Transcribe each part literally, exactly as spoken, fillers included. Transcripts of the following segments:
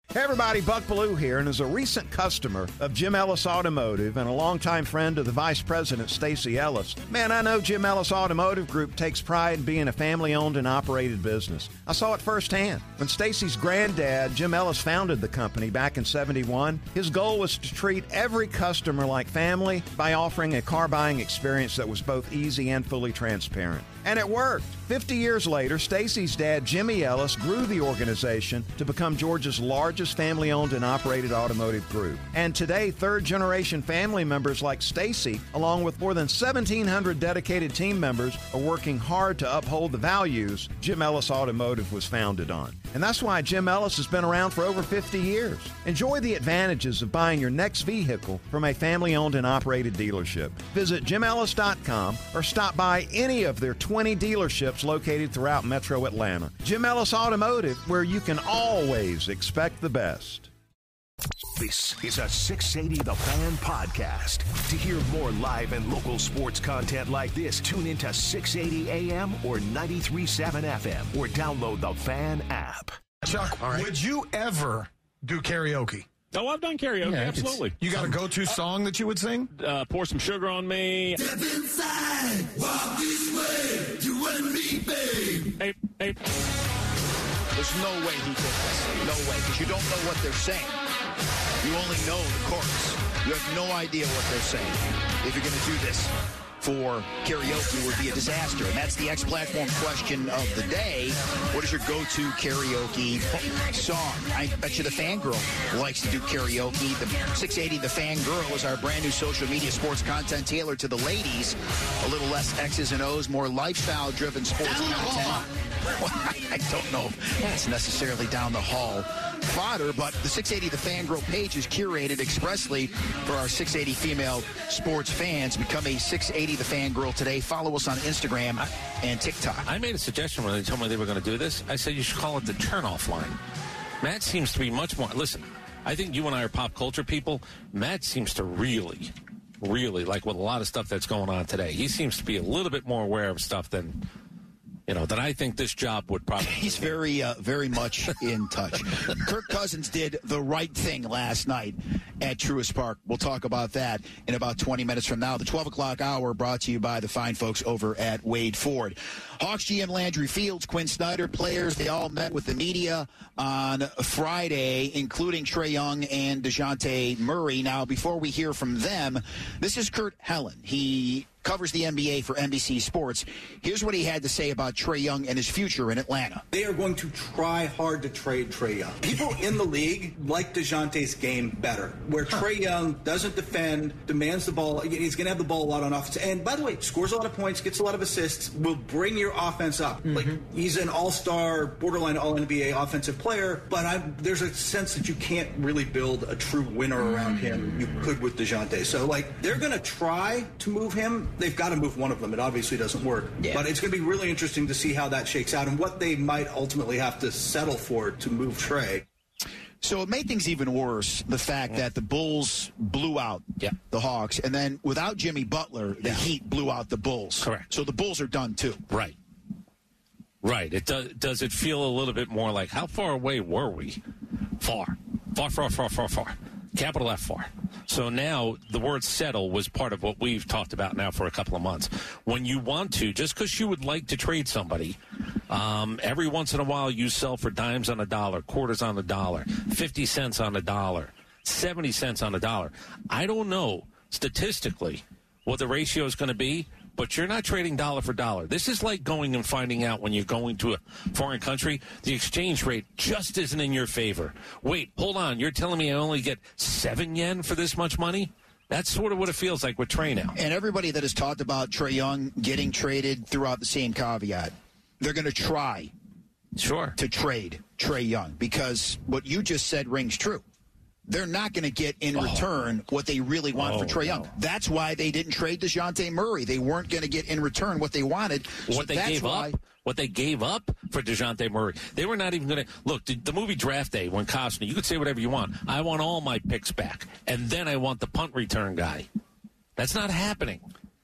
Hey everybody, Buck Bellew here, and as a recent customer of Jim Ellis Automotive and a longtime friend of the Vice President, Stacy Ellis, man, I know Jim Ellis Automotive Group takes pride in being a family-owned and operated business. I saw it firsthand. When Stacy's granddad, Jim Ellis, founded the company back in seventy-one, his goal was to treat every customer like family by offering a car buying experience that was both easy and fully transparent. And it worked. Fifty years later, Stacy's dad, Jimmy Ellis, grew the organization to become Georgia's largest family-owned and operated automotive group. And today, third-generation family members like Stacy, along with more than seventeen hundred dedicated team members, are working hard to uphold the values Jim Ellis Automotive was founded on. And that's why Jim Ellis has been around for over fifty years. Enjoy the advantages of buying your next vehicle from a family-owned and operated dealership. Visit jim ellis dot com or stop by any of their twenty dealerships located throughout Metro Atlanta. Jim Ellis Automotive, where you can always expect the best. This is a six eighty The Fan podcast. To hear more live and local sports content like this, tune into six eighty A M or ninety-three point seven F M or download the Fan app. Chuck, right. Would you ever do karaoke? Oh, I've done karaoke, yeah, absolutely. You got a go-to song that you would sing? Uh, Pour Some Sugar on Me. Step inside, walk this way, you and me, babe. Hey, hey. There's no way he did this. No way, because you don't know what they're saying. You only know the chorus. You have no idea what they're saying. If you're going to do this for karaoke, it would be a disaster. And that's the X-Platform question of the day. What is your go-to karaoke song? I bet you the Fangirl likes to do karaoke. The six eighty The Fangirl is our brand new social media sports content tailored to the ladies. A little less X's and O's, more lifestyle-driven sports content. Well, I don't know if that's necessarily down the hall fodder, but the six eighty The Fangirl page is curated expressly for our six eighty female sports fans. Become a six eighty The Fangirl today. Follow us on Instagram and TikTok. I made a suggestion when they told me they were going to do this. I said you should call it the turn-off line. Matt seems to be much more... Listen, I think you and I are pop culture people. Matt seems to really, really, like with a lot of stuff that's going on today, he seems to be a little bit more aware of stuff than... You know, that I think this job would probably... He's very, uh, very much in touch. Kirk Cousins did the right thing last night at Truist Park. We'll talk about that in about twenty minutes from now. The twelve o'clock hour brought to you by the fine folks over at Wade Ford. Hawks G M Landry Fields, Quinn Snyder, players, they all met with the media on Friday, including Trae Young and DeJounte Murray. Now, before we hear from them, this is Kurt Helen. He covers the N B A for N B C Sports. Here's what he had to say about Trae Young and his future in Atlanta. They are going to try hard to trade Trae Young. People in the league like DeJounte's game better, where Trae Young doesn't defend, demands the ball. He's going to have the ball a lot on offense. And by the way, scores a lot of points, gets a lot of assists, will bring your offense up. Mm-hmm. Like, he's an all-star, borderline all-N B A offensive player, but I'm, there's a sense that you can't really build a true winner around him. You could with DeJounte. So, like, they're going to try to move him. They've got to move one of them. It obviously doesn't work. Yeah. But it's going to be really interesting to see how that shakes out and what they might ultimately have to settle for to move Trae. So it made things even worse, the fact that the Bulls blew out yeah. the Hawks, and then without Jimmy Butler, the yeah. Heat blew out the Bulls. Correct. So the Bulls are done, too. Right. Right. It does, does it feel a little bit more like, how far away were we? Far. Far, far, far, far, far. Capital F far. So now the word settle was part of what we've talked about now for a couple of months. When you want to, just because you would like to trade somebody, um, every once in a while you sell for dimes on a dollar, quarters on a dollar, fifty cents on a dollar, seventy cents on a dollar. I don't know statistically what the ratio is going to be, but you're not trading dollar for dollar. This is like going and finding out when you're going to a foreign country, the exchange rate just isn't in your favor. Wait, hold on. You're telling me I only get seven yen for this much money? That's sort of what it feels like with Trae now. And everybody that has talked about Trae Young getting traded throughout the same caveat, they're going to try sure. to trade Trae Young because what you just said rings true. They're not going to get in oh. return what they really want oh, for Trae Young. No. That's why they didn't trade DeJounte Murray. They weren't going to get in return what they wanted. What so they that's gave why... up. What they gave up for DeJounte Murray. They were not even going to... Look, the, the movie Draft Day, when Costner, you could say whatever you want. I want all my picks back. And then I want the punt return guy. That's not happening.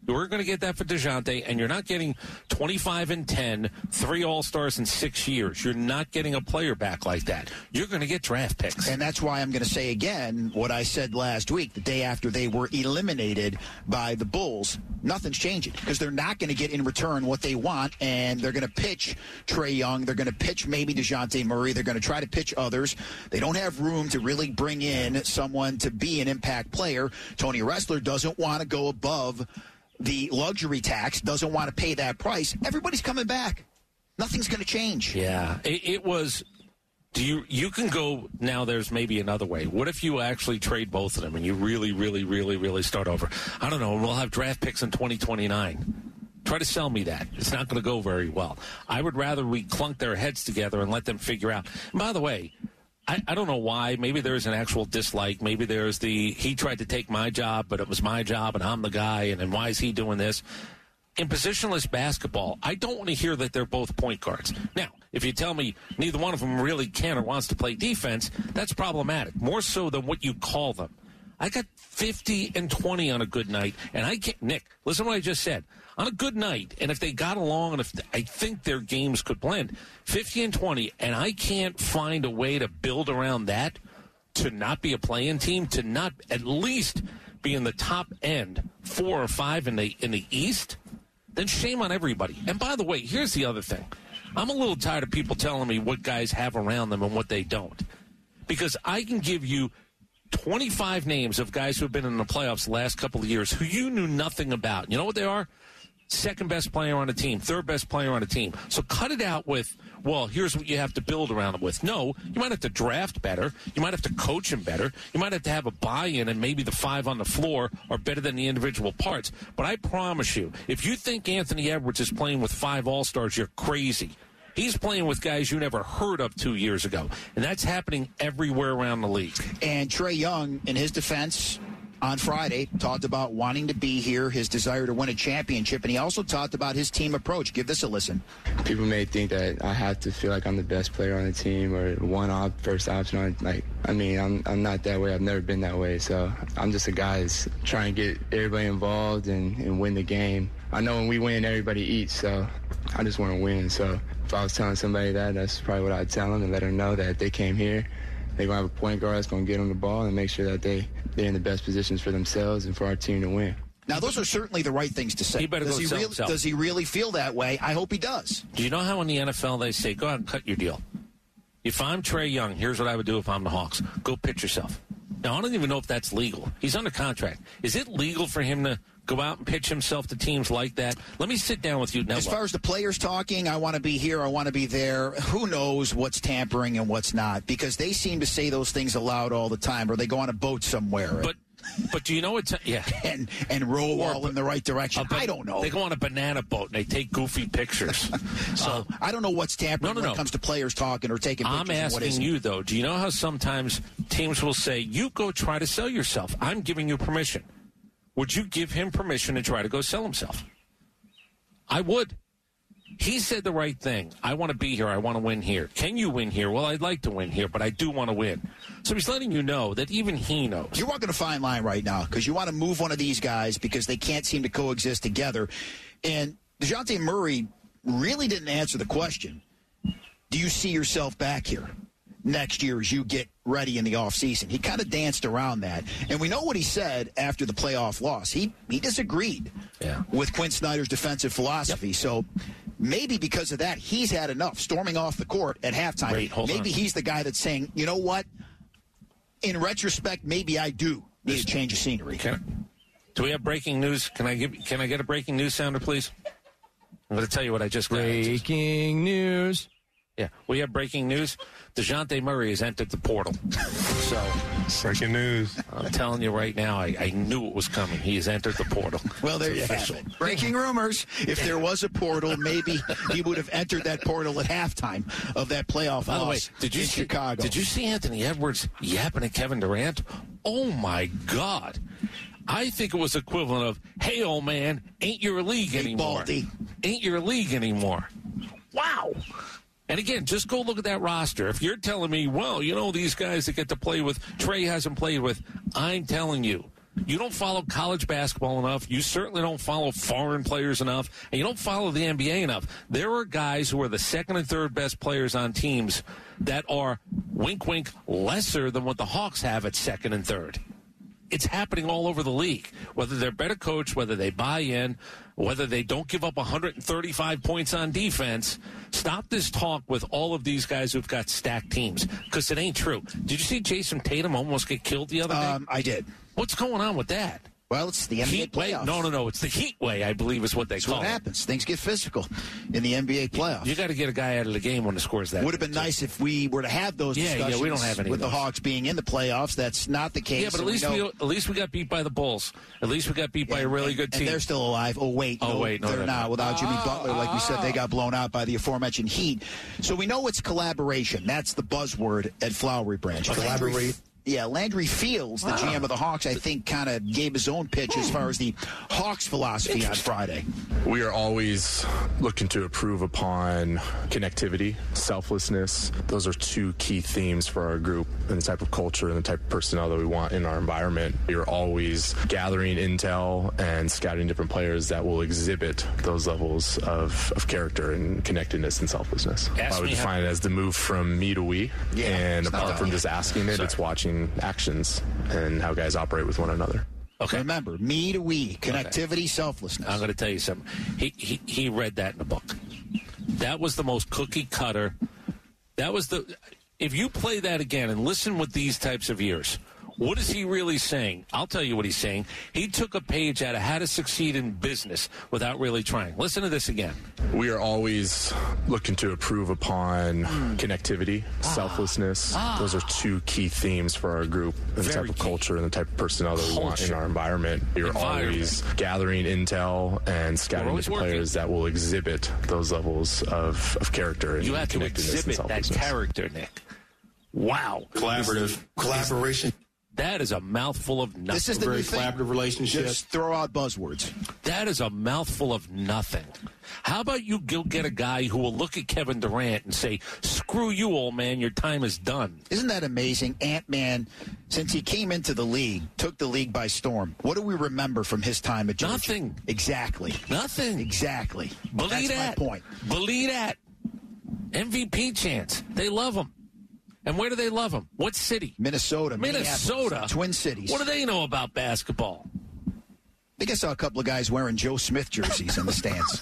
You're going to get that for DeJounte, and you're not getting twenty-five and ten, three All-Stars in six years. You're not getting a player back like that. You're going to get draft picks. And that's why I'm going to say again what I said last week, the day after they were eliminated by the Bulls. Nothing's changing because they're not going to get in return what they want, and they're going to pitch Trae Young. They're going to pitch maybe DeJounte Murray. They're going to try to pitch others. They don't have room to really bring in someone to be an impact player. Tony Ressler doesn't want to go above the luxury tax, doesn't want to pay that price. Everybody's coming back. Nothing's going to change. Yeah, it, it was. Do you you can go now? There's maybe another way. What if you actually trade both of them and you really, really, really, really start over? I don't know. We'll have draft picks in twenty twenty-nine. Try to sell me that. It's not going to go very well. I would rather we clunk their heads together and let them figure out. And by the way, I, I don't know why. Maybe there's an actual dislike. Maybe there's the, he tried to take my job, but it was my job, and I'm the guy, and, and why is he doing this? In positionless basketball, I don't want to hear that they're both point guards. Now, if you tell me neither one of them really can or wants to play defense, that's problematic, more so than what you call them. I got fifty and twenty on a good night, and I can't, Nick, listen to what I just said. On a good night, and if they got along, and if I think their games could blend, fifty and twenty, and I can't find a way to build around that to not be a play-in team, to not at least be in the top end, four or five in the in the East, then shame on everybody. And by the way, here's the other thing. I'm a little tired of people telling me what guys have around them and what they don't. Because I can give you twenty-five names of guys who have been in the playoffs the last couple of years who you knew nothing about. You know what they are? Second best player on the team, third best player on the team. So cut it out with, well, here's what you have to build around it with. No, you might have to draft better. You might have to coach him better. You might have to have a buy-in, and maybe the five on the floor are better than the individual parts. But I promise you, if you think Anthony Edwards is playing with five All-Stars, you're crazy. He's playing with guys you never heard of two years ago, and that's happening everywhere around the league. And Trae Young, in his defense, on Friday, talked about wanting to be here, his desire to win a championship, and he also talked about his team approach. Give this a listen. People may think that I have to feel like I'm the best player on the team or one op, first option on. Like, I mean, I'm I'm not that way. I've never been that way. So I'm just a guy that's trying to get everybody involved and, and win the game. I know when we win, everybody eats. So I just want to win. So if I was telling somebody that, that's probably what I'd tell them and let them know that if they came here, they're going to have a point guard that's going to get them the ball and make sure that they, they're in the best positions for themselves and for our team to win. Now, those are certainly the right things to say. He better does go he sell really, himself. Does he really feel that way? I hope he does. Do you know how in the N F L they say, go out and cut your deal? If I'm Trae Young, here's what I would do if I'm the Hawks. Go pitch yourself. Now, I don't even know if that's legal. He's under contract. Is it legal for him to go out and pitch himself to teams like that? Let me sit down with you now. As far as the players talking, I want to be here, I want to be there. Who knows what's tampering and what's not? Because they seem to say those things aloud all the time, or they go on a boat somewhere. But but do you know what? Yeah, and and roll or, all in the right direction. Uh, I don't know. They go on a banana boat and they take goofy pictures. so uh, I don't know what's tampering no, no, when no. it comes to players talking or taking pictures. I'm asking you though. Do you know how sometimes teams will say, "You go try to sell yourself. I'm giving you permission." Would you give him permission to try to go sell himself? I would. He said the right thing. I want to be here. I want to win here. Can you win here? Well, I'd like to win here, but I do want to win. So he's letting you know that even he knows. You're walking a fine line right now because you want to move one of these guys because they can't seem to coexist together. And DeJounte Murray really didn't answer the question. Do you see yourself back here next year as you get ready in the offseason? He kind of danced around that. And we know what he said after the playoff loss. He he disagreed yeah. with Quinn Snyder's defensive philosophy. Yep. So maybe because of that, he's had enough storming off the court at halftime. Wait, hold maybe on. he's the guy that's saying, you know what? In retrospect, maybe I do need a change of scenery. Can, do we have breaking news? Can I give? Can I get a breaking news sounder, please? I'm going to tell you what I just got. Breaking news. Yeah, we have breaking news. DeJounte Murray has entered the portal. So, breaking news. I'm telling you right now, I, I knew it was coming. He has entered the portal. Well, there it's you official. have it. Breaking rumors. If there was a portal, maybe he would have entered that portal at halftime of that playoff By the way, loss did you in see, Chicago. Did you see Anthony Edwards yapping at Kevin Durant? Oh, my God. I think it was equivalent of, hey, old man, ain't your league hey, anymore. Baldy. Ain't your league anymore. Wow. And again, just go look at that roster. If you're telling me, well, you know, these guys that get to play with, Trae hasn't played with, I'm telling you, You don't follow college basketball enough. You certainly don't follow foreign players enough. And you don't follow the N B A enough. There are guys who are the second and third best players on teams that are, wink, wink, lesser than what the Hawks have at second and third. It's happening all over the league. Whether they're better coached, whether they buy in, whether they don't give up one hundred thirty-five points on defense. Stop this talk with all of these guys who've got stacked teams, because it ain't true. Did you see Jason Tatum almost get killed the other day? Um, I did. What's going on with that? Well, it's the N B A heat playoffs. Way? No, no, no. It's the heat way, I believe, is what they That's call what it. happens. Things get physical in the N B A playoffs. You, you got to get a guy out of the game when the score's that. Would have been nice if we were to have those yeah, discussions yeah, we don't have any with of the those. Hawks being in the playoffs. That's not the case. Yeah, but at least we, we, know, at least we got beat by the Bulls. At least we got beat by a really and, good team. And they're still alive. Oh, wait. Oh, no, wait. No, they're they're not. not. Without Jimmy Oh, Butler, like we said, oh. they got blown out by the aforementioned Heat. So we know it's collaboration. That's the buzzword at Flowery Branch. Collaborate. Yeah, Landry Fields, the Wow. G M of the Hawks, I think kind of gave his own pitch as far as the Hawks philosophy on Friday. We are always looking to improve upon connectivity, selflessness. Those are two key themes for our group and the type of culture and the type of personnel that we want in our environment. We are always gathering intel and scouting different players that will exhibit those levels of, of character and connectedness and selflessness. Ask I would me define how- it as the move from me to we. Yeah, and it's not apart from done. just asking it, Sorry. it's watching actions and how guys operate with one another. Okay. Remember, me to we, connectivity, selflessness. I'm going to tell you something. He, he he read that in the book. That was the most cookie cutter. That was the. If you play that again and listen with these types of ears, what is he really saying? I'll tell you what he's saying. He took a page out of How to Succeed in Business without really trying. Listen to this again. We are always looking to improve upon connectivity, selflessness. Those are two key themes for our group and the Very type of key. culture and the type of personnel that we want in Culture. our environment. We are Environment. always gathering intel and scouting always different working. players that will exhibit those levels of, of character and You have to connectedness and exhibit that selflessness. character, Nick. Wow. Collaborative. Collaboration. That is a mouthful of nothing. This is the Very new thing. collaborative relationship. Just throw out buzzwords. That is a mouthful of nothing. How about you go get a guy who will look at Kevin Durant and say, screw you, old man, your time is done. Isn't that amazing? Ant-Man, since he came into the league, took the league by storm. What do we remember from his time at Georgia? Nothing. Exactly. Nothing. Exactly. Believe That's that. my point. Believe that. M V P chance. They love him. And where do they love him? What city? Minnesota. Minnesota. Minneapolis, Twin Cities. What do they know about basketball? I think I saw a couple of guys wearing Joe Smith jerseys in the stands.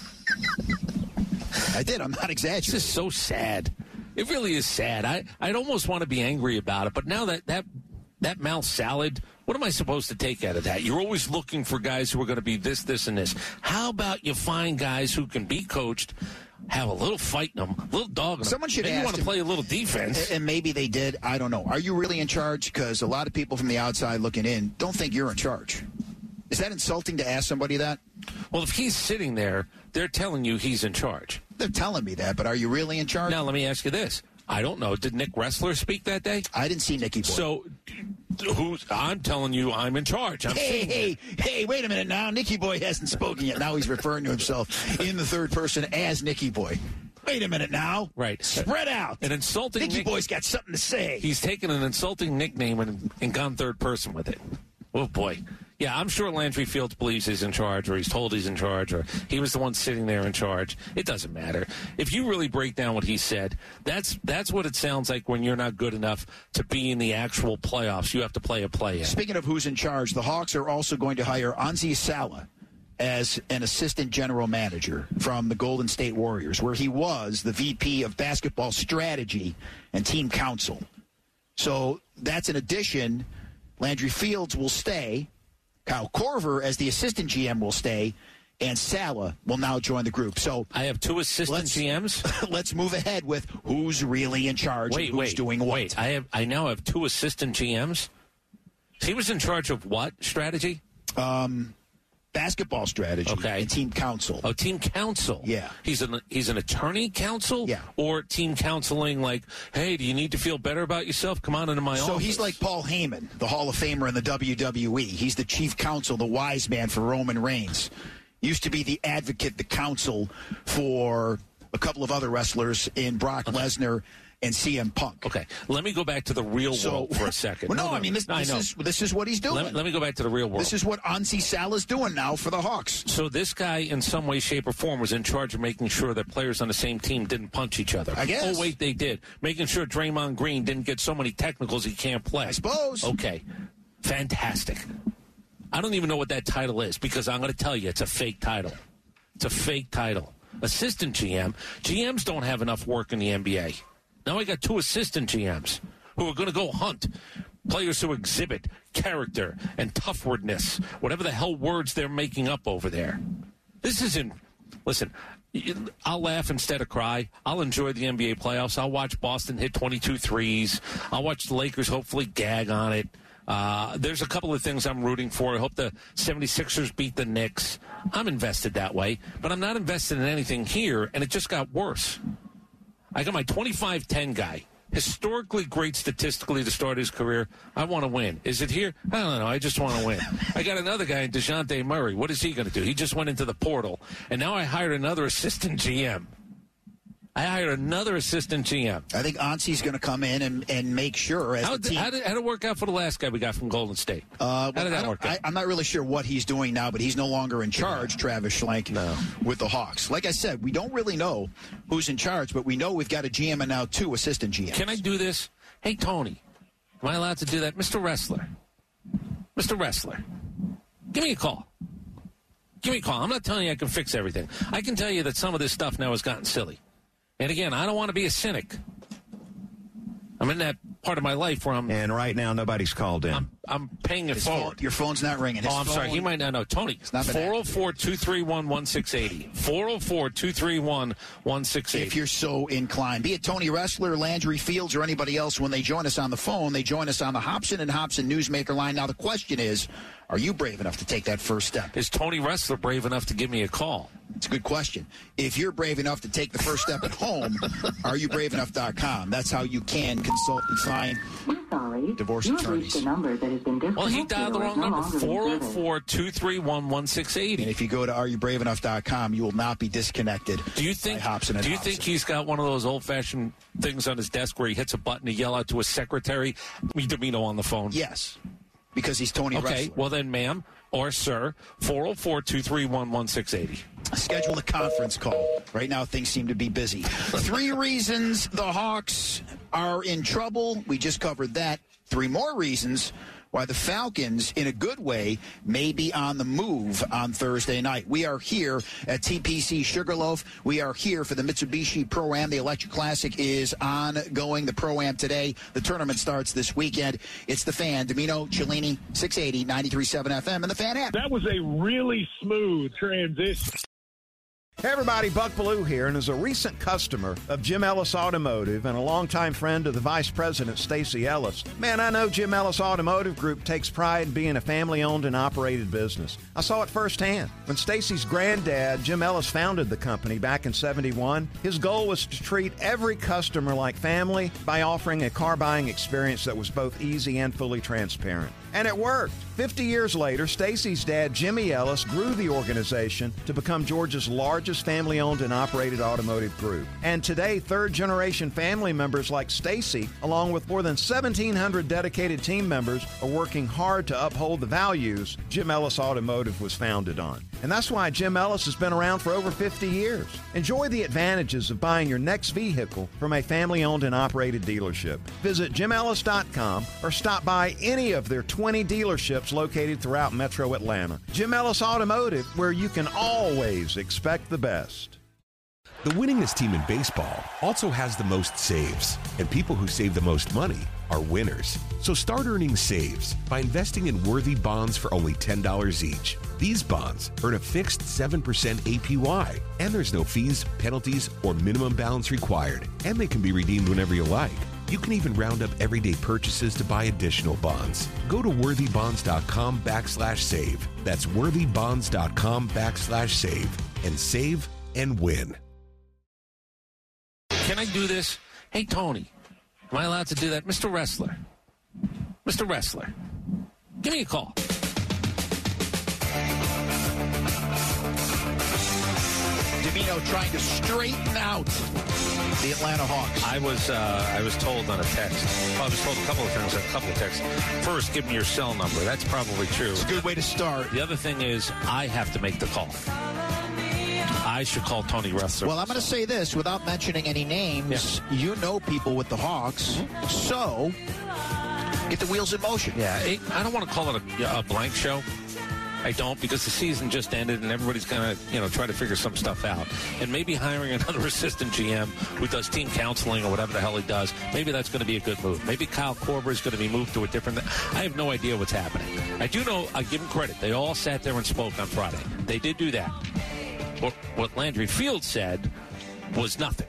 I did. I'm not This exaggerating. is so sad. It really is sad. I, I'd almost want to be angry about it, but now that, that that mouth salad, what am I supposed to take out of that? You're always looking for guys who are going to be this, this, and this. How about you find guys who can be coached, have a little fight in them, a little dog in them. Someone should Maybe ask you want to him- play a little defense. And maybe they did. I don't know. Are you really in charge? Because a lot of people from the outside looking in don't think you're in charge. Is that insulting to ask somebody that? Well, if he's sitting there, they're telling you he's in charge. They're telling me that, but are you really in charge? Now, let me ask you this. I don't know. Did Nick Wrestler speak that day? I didn't see Nicky Boy. So, who's? I'm telling you, I'm in charge. I'm Hey, sitting hey, hey, wait a minute now. Nicky Boy hasn't spoken yet. Now he's referring to himself in the third person as Nicky Boy. Wait a minute now. Right. Spread out. An insulting Nicky Nick- Boy's got something to say. He's taken an insulting nickname and, and gone third person with it. Oh, boy. Yeah, I'm sure Landry Fields believes he's in charge, or he's told he's in charge, or he was the one sitting there in charge. It doesn't matter. If you really break down what he said, that's that's what it sounds like when you're not good enough to be in the actual playoffs. You have to play a play in. Speaking of who's in charge, the Hawks are also going to hire Anzi Salah as an assistant general manager from the Golden State Warriors, where he was the V P of basketball strategy and team council. So that's an addition. Landry Fields will stay. Kyle Korver, as the assistant G M, will stay. And Salah will now join the group. So I have two assistant let's, G Ms. Let's move ahead with who's really in charge Wait, and who's wait, doing what. wait. I have. I now have two assistant G Ms. He was in charge of what strategy? Um, basketball strategy Okay. and team council. Oh, team counsel. Yeah. He's an he's an attorney counsel? Yeah. Or team counseling like, hey, do you need to feel better about yourself? Come on into my office. So he's like Paul Heyman, the Hall of Famer in the W W E. He's the chief counsel, the wise man for Roman Reigns. Used to be the advocate, the counsel for a couple of other wrestlers in Brock Lesnar and C M Punk. Okay, let me go back to the real So- world for a second. Well, no, I mean, this, I this know. is this is what he's doing. Let, let me go back to the real world. This is what Ansi Salah's doing now for the Hawks. So this guy, in some way, shape, or form, was in charge of making sure that players on the same team didn't punch each other. I guess. Oh, wait, they did. Making sure Draymond Green didn't get so many technicals he can't play. I suppose. Okay. Fantastic. I don't even know what that title is because I'm going to tell you it's a fake title. It's a fake title. Assistant G M. G Ms don't have enough work in the N B A. Now I got two assistant G Ms who are going to go hunt players who exhibit character and toughwordness, whatever the hell words they're making up over there. This isn't, listen, I'll laugh instead of cry. I'll enjoy the N B A playoffs. I'll watch Boston hit twenty-two threes. I'll watch the Lakers hopefully gag on it. Uh, there's a couple of things I'm rooting for. I hope the seventy-sixers beat the Knicks. I'm invested that way, but I'm not invested in anything here, and it just got worse. I got my twenty-five ten guy. Historically great statistically to start his career. I want to win. Is it here? I don't know. I just want to win. I got another guy, DeJounte Murray. What is he going to do? He just went into the portal, and now I hired another assistant G M. I hired another assistant G M. I think Ansi's going to come in and, and make sure. As How, the team, how, did, how did it work out for the last guy we got from Golden State? Uh, how did I that don't- work out? I, I'm not really sure what he's doing now, but he's no longer in charge, Travis Schlenk, No. with the Hawks. Like I said, we don't really know who's in charge, but we know we've got a G M and now two assistant G Ms. Can I do this? Hey, Tony, am I allowed to do that? Mister Wrestler. Mister Wrestler, give me a call. Give me a call. I'm not telling you I can fix everything. I can tell you that some of this stuff now has gotten silly. And again, I don't want to be a cynic. I'm in that part of my life where I'm And right now, nobody's called in. I'm, I'm paying it His forward. phone, your phone's not ringing. His Oh, I'm phone, sorry. He might not know. Tony, not been four oh four, two three one, one six eight oh. four oh four, two three one, one six eight oh. If you're so inclined, be it Tony Wrestler, Landry Fields, or anybody else, when they join us on the phone, they join us on the Hobson and Hobson Newsmaker line. Now, the question is, are you brave enough to take that first step? Is Tony Wrestler brave enough to give me a call? It's a good question. If you're brave enough to take the first step at home, are you brave enough dot com. That's how you can consult and find We're sorry. divorce You have attorneys. reached a number that has been disconnected. Well, he dialed the or is wrong no number. longer in four oh service. four, two three one, one six eight And oh. if you go to are you brave enough dot com, you will not be disconnected. Do you think? by Hobson and Do you Hobson. think he's got one of those old-fashioned things on his desk where he hits a button to yell out to his secretary, "Me Domino on the phone"? Yes, because he's Tony Okay. Wrestler. Well then, ma'am or sir, four oh four, two three one, one six eight oh. Schedule a conference call. Right now, things seem to be busy. Three reasons the Hawks are in trouble. We just covered that. Three more reasons why the Falcons, in a good way, may be on the move on Thursday night. We are here at T P C Sugarloaf. We are here for the Mitsubishi Pro-Am. The Electric Classic is ongoing. The Pro-Am today. The tournament starts this weekend. It's the Fan, Domino, Cellini, six eighty, ninety-three point seven F M, and the Fan app. That was a really smooth transition. Hey everybody, Buck Bellew here, and as a recent customer of Jim Ellis Automotive and a longtime friend of the Vice President, Stacey Ellis, man, I know Jim Ellis Automotive Group takes pride in being a family-owned and operated business. I saw it firsthand. When Stacey's granddad, Jim Ellis, founded the company back in seventy-one, his goal was to treat every customer like family by offering a car buying experience that was both easy and fully transparent. And it worked. fifty years later, Stacey's dad, Jimmy Ellis, grew the organization to become Georgia's largest family-owned and operated automotive group. And today, third-generation family members like Stacey, along with more than seventeen hundred dedicated team members, are working hard to uphold the values Jim Ellis Automotive was founded on. And that's why Jim Ellis has been around for over fifty years. Enjoy the advantages of buying your next vehicle from a family-owned and operated dealership. Visit jim ellis dot com or stop by any of their twenty dealerships located throughout Metro Atlanta. Jim Ellis Automotive, where you can always expect the best. The winningest team in baseball also has the most saves, and people who save the most money are winners. So start earning saves by investing in Worthy bonds for only ten dollars each. These bonds earn a fixed seven percent A P Y, and there's no fees, penalties, or minimum balance required, and they can be redeemed whenever you like. You can even round up everyday purchases to buy additional bonds. Go to worthybonds.com backslash save. That's worthybonds.com backslash save. And save and win. Can I do this? Hey, Tony, am I allowed to do that? Mister Wrestler. Mister Wrestler, give me a call. Domino trying to straighten out the Atlanta Hawks. I was uh, I was told on a text. Well, I was told a couple of times on a couple of texts. First, give me your cell number. That's probably true. It's a good way to start. The other thing is, I have to make the call. I should call Tony Ressler. Well, I'm going to say this without mentioning any names. Yeah. You know people with the Hawks, mm-hmm. so get the wheels in motion. Yeah, it, I don't want to call it a, a blank show. I don't, because the season just ended and everybody's going to, you know, try to figure some stuff out. And maybe hiring another assistant G M who does team counseling or whatever the hell he does, maybe that's going to be a good move. Maybe Kyle Korver is going to be moved to a different... I have no idea what's happening. I do know, I give them credit. They all sat there and spoke on Friday. They did do that. What, what Landry Fields said was nothing.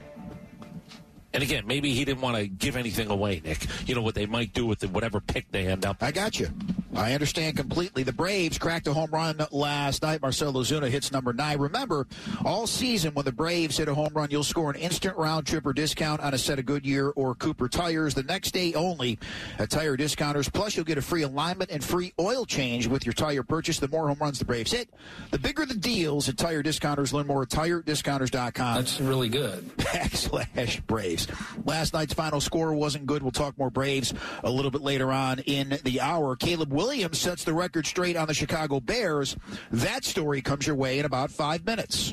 And again, maybe he didn't want to give anything away, Nick. You know, what they might do with the, whatever pick they end up. I got you. I understand completely. The Braves cracked a home run last night. Marcell Ozuna hits number nine. Remember, all season when the Braves hit a home run, you'll score an instant round trip or discount on a set of Goodyear or Cooper tires the next day only at Tire Discounters. Plus, you'll get a free alignment and free oil change with your tire purchase. The more home runs the Braves hit, the bigger the deals at Tire Discounters. Learn more at tire discounters dot com. That's really good. Backslash Braves. Last night's final score wasn't good. We'll talk more Braves a little bit later on in the hour. Caleb Williams sets the record straight on the Chicago Bears. That story comes your way in about five minutes.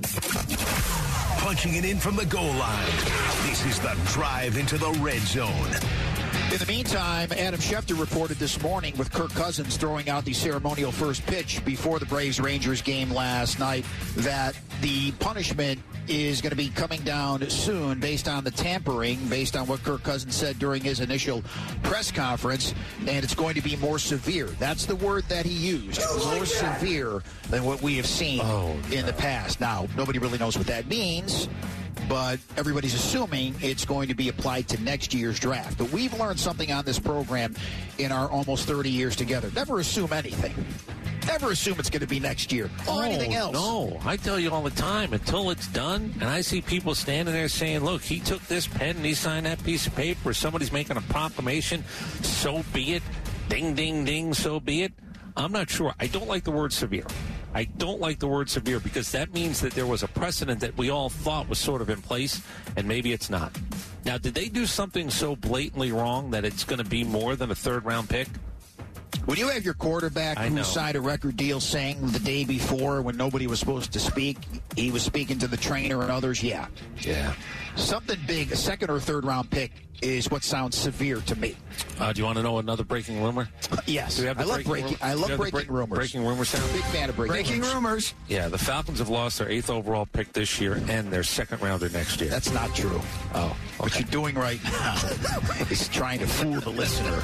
Punching it in from the goal line. This is the drive into the red zone. In the meantime, Adam Schefter reported this morning with Kirk Cousins throwing out the ceremonial first pitch before the Braves-Rangers game last night that the punishment is going to be coming down soon based on the tampering, based on what Kirk Cousins said during his initial press conference, and it's going to be more severe. That's the word that he used, more severe than what we have seen oh, in no. the past. Now, nobody really knows what that means, but everybody's assuming it's going to be applied to next year's draft. But we've learned something on this program in our almost thirty years together. Never assume anything. Never assume it's going to be next year or oh, anything else. No, I tell you all the time, until it's done, and I see people standing there saying, look, he took this pen and he signed that piece of paper, somebody's making a proclamation, so be it. Ding, ding, ding, so be it. I'm not sure. I don't like the word severe. I don't like the word severe because that means that there was a precedent that we all thought was sort of in place, and maybe it's not. Now, did they do something so blatantly wrong that it's going to be more than a third-round pick? When you have your quarterback I who know. signed a record deal saying the day before when nobody was supposed to speak, he was speaking to the trainer and others, yeah. Yeah. Something big, a second or third round pick is what sounds severe to me. Uh, do you want to know another breaking rumor? Yes. Do we have the I love breaking, breaking, rumor? I love breaking break, rumors. Breaking rumor sound? Big fan of breaking, breaking rumors. rumors. Yeah, the Falcons have lost their eighth overall pick this year and their second rounder next year. That's not true. Oh, okay. What you're doing right now is trying to fool the listener.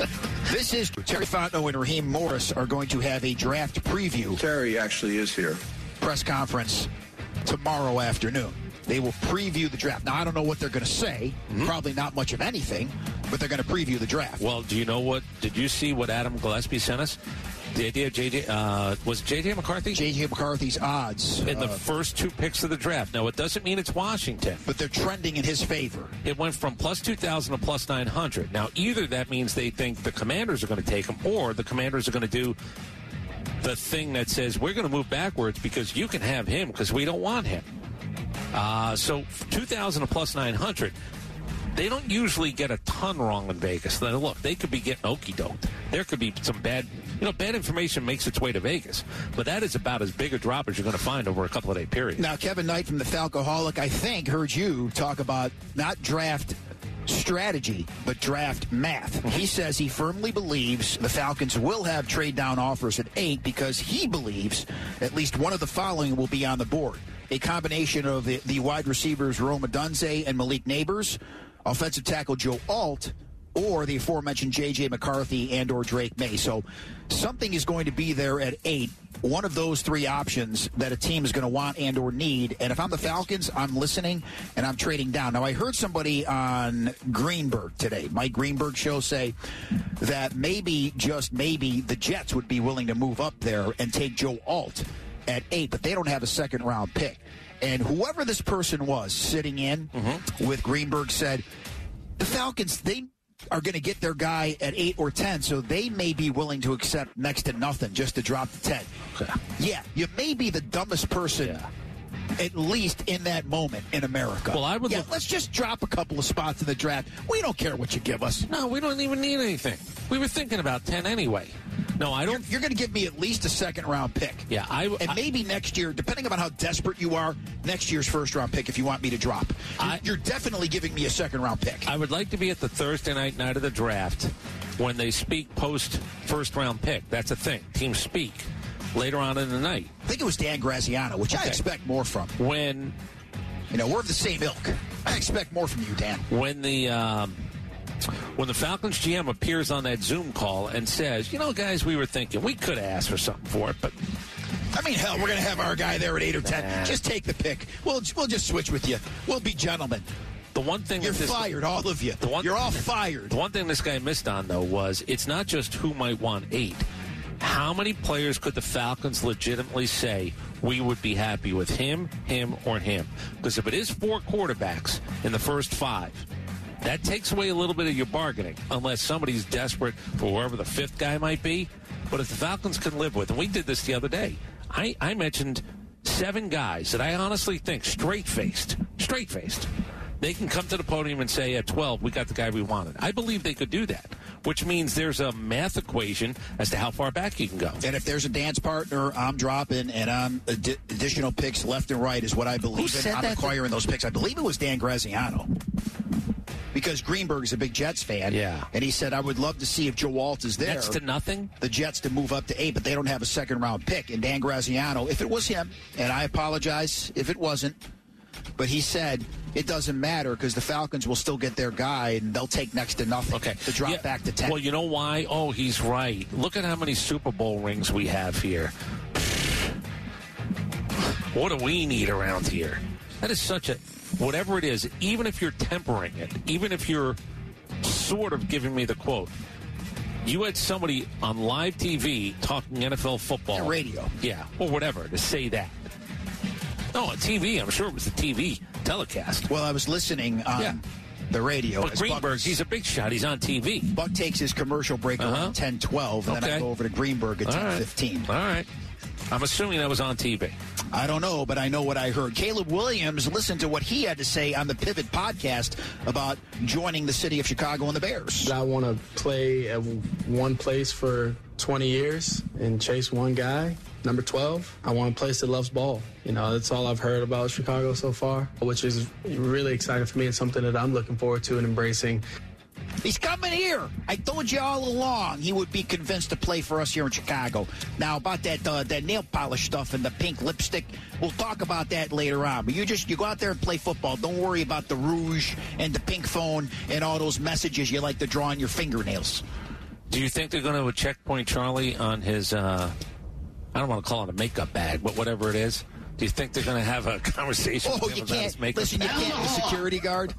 This is Terry Fontenot and Raheem Morris are going to have a draft preview. Terry actually is here. Press conference tomorrow afternoon. They will preview the draft. Now, I don't know what they're going to say. Mm-hmm. Probably not much of anything, but they're going to preview the draft. Well, do you know what? Did you see what Adam Gillespie sent us? The idea of J J, uh, was J J McCarthy? J J McCarthy's odds. In the uh, first two picks of the draft. Now, it doesn't mean it's Washington. But they're trending in his favor. It went from plus two thousand to plus nine hundred. Now, either that means they think the Commanders are going to take him, or the Commanders are going to do the thing that says, we're going to move backwards because you can have him because we don't want him. Uh, so two thousand to plus nine hundred, they don't usually get a ton wrong in Vegas. Now, look, they could be getting okey-doked. There could be some bad, you know, bad information makes its way to Vegas. But that is about as big a drop as you're going to find over a couple of day period. Now, Kevin Knight from the Falcoholic, I think, heard you talk about not draft strategy, but draft math. He says he firmly believes the Falcons will have trade-down offers at eight because he believes at least one of the following will be on the board. A combination of the, the wide receivers Rome Odunze and Malik Neighbors, offensive tackle Joe Alt, or the aforementioned J J McCarthy and or Drake May. So something is going to be there at eight. One of those three options that a team is going to want and or need. And if I'm the Falcons, I'm listening and I'm trading down. Now, I heard somebody on Greenberg today, Mike Greenberg show, say that maybe, just maybe, the Jets would be willing to move up there and take Joe Alt at eight, but they don't have a second round pick. And whoever this person was sitting in mm-hmm. with Greenberg said, the Falcons, they are going to get their guy at eight or ten, so they may be willing to accept next to nothing just to drop to ten. Okay. Yeah, you may be the dumbest person yeah. at least in that moment in America. Well, I would yeah, look- let's just drop a couple of spots in the draft. We don't care what you give us. No, we don't even need anything. We were thinking about ten anyway. No, I don't. You're, you're going to give me at least a second-round pick. Yeah, I. And I, maybe next year, depending on how desperate you are, next year's first-round pick if you want me to drop. You're, I, you're definitely giving me a second-round pick. I would like to be at the Thursday night night of the draft when they speak post first-round pick. That's a thing. Teams speak later on in the night. I think it was Dan Graziano, which Okay. I expect more from. When, you know, we're of the same ilk. I expect more from you, Dan. When the um, when the Falcons G M appears on that Zoom call and says, you know, guys, we were thinking we could have asked for something for it, but I mean, hell, we're going to have our guy there at eight or ten. Nah. Just take the pick. We'll we'll just switch with you. We'll be gentlemen. the one thing You're that this, fired, all of you. The one, You're all fired. The one thing this guy missed on, though, was it's not just who might want eight. How many players could the Falcons legitimately say we would be happy with him, him, or him? Because if it is four quarterbacks in the first five, that takes away a little bit of your bargaining, unless somebody's desperate for whoever the fifth guy might be. But if the Falcons can live with, and we did this the other day, I, I mentioned seven guys that I honestly think, straight-faced, straight-faced, they can come to the podium and say, at twelve, we got the guy we wanted. I believe they could do that, which means there's a math equation as to how far back you can go. And if there's a dance partner, I'm dropping, and I'm ad- additional picks left and right is what I believe Who in. said I'm that? acquiring those picks. I believe it was Dan Graziano. Because Greenberg is a big Jets fan. Yeah. And he said, I would love to see if Joe Alt is there. Next to nothing? The Jets to move up to eight, but they don't have a second-round pick. And Dan Graziano, if it was him, and I apologize if it wasn't, but he said it doesn't matter because the Falcons will still get their guy, and they'll take next to nothing Okay. to drop Yeah. back to ten. Well, you know why? Oh, he's right. Look at how many Super Bowl rings we have here. What do we need around here? That is such a... Whatever it is, even if you're tempering it, even if you're sort of giving me the quote, you had somebody on live T V talking N F L football. Yeah, radio. Yeah, or whatever, to say that. No, on T V. I'm sure it was the T V telecast. Well, I was listening on Yeah. the radio. But as Greenberg, Buck, he's a big shot. He's on T V. Buck takes his commercial break Uh-huh. around ten twelve, and then I Okay. go over to Greenberg at All ten right. fifteen. All right. I'm assuming that was on T V. I don't know, but I know what I heard. Caleb Williams, listen to what he had to say on the Pivot podcast about joining the city of Chicago and the Bears. I want to play at one place for twenty years and chase one guy. Number twelve, I want a place that loves ball. You know, that's all I've heard about Chicago so far, which is really exciting for me and something that I'm looking forward to and embracing. He's coming here. I told you all along he would be convinced to play for us here in Chicago. Now, about that uh, that nail polish stuff and the pink lipstick, we'll talk about that later on. But you just you go out there and play football. Don't worry about the rouge and the pink phone and all those messages you like to draw on your fingernails. Do you think they're going to checkpoint Charlie on his, uh, I don't want to call it a makeup bag, but whatever it is? Do you think they're going to have a conversation Oh, with him you about his can't. makeup Listen, you bag? can't. The security guard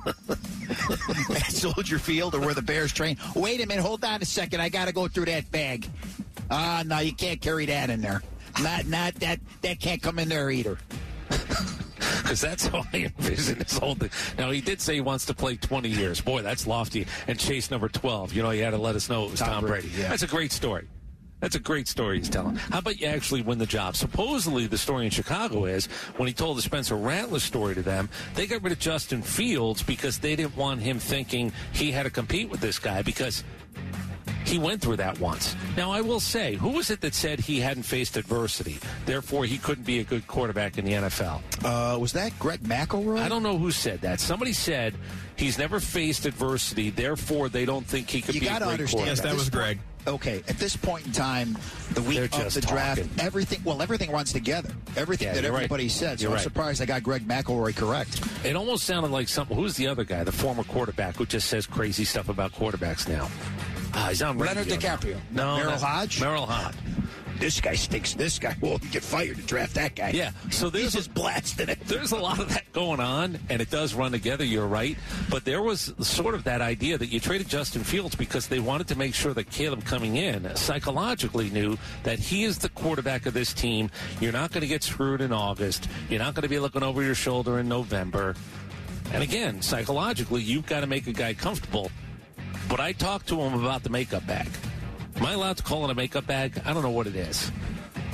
at Soldier Field or where the Bears train. Wait a minute. Hold on a second. I got to go through that bag. Ah, uh, no, you can't carry that in there. Not, not that. That can't come in there either. Because that's how I envision this whole thing. Now, he did say he wants to play twenty years. Boy, that's lofty. And chase number twelve. You know, he had to let us know it was Tom, Tom Brady. Brady, yeah. That's a great story. That's a great story he's telling. How about you actually win the job? Supposedly, the story in Chicago is when he told the Spencer Rattler story to them, they got rid of Justin Fields because they didn't want him thinking he had to compete with this guy because he went through that once. Now, I will say, who was it that said he hadn't faced adversity, therefore he couldn't be a good quarterback in the N F L? Uh, was that Greg McElroy? I don't know who said that. Somebody said he's never faced adversity, therefore they don't think he could You be a gotta great understand. quarterback. Yes, that was Greg. Okay, at this point in time, the week They're of just the draft, talking. everything, well, everything runs together. Everything Yeah, that you're right. everybody said. So You're I'm right. surprised I got Greg McElroy correct. It almost sounded like something. Who's the other guy, the former quarterback, who just says crazy stuff about quarterbacks now? Ah, he's on Leonard radio now. DiCaprio. No, Merrill no. Hodge? Merrill Hodge. This guy stinks. This guy will get fired to draft that guy. Yeah, so there's He's just blasting it. There's a lot of that going on, and it does run together, you're right. But there was sort of that idea that you traded Justin Fields because they wanted to make sure that Caleb coming in psychologically knew that he is the quarterback of this team. You're not going to get screwed in August. You're not going to be looking over your shoulder in November. And again, psychologically, you've got to make a guy comfortable. But I talked to him about the makeup bag. Am I allowed to call it a makeup bag? I don't know what it is.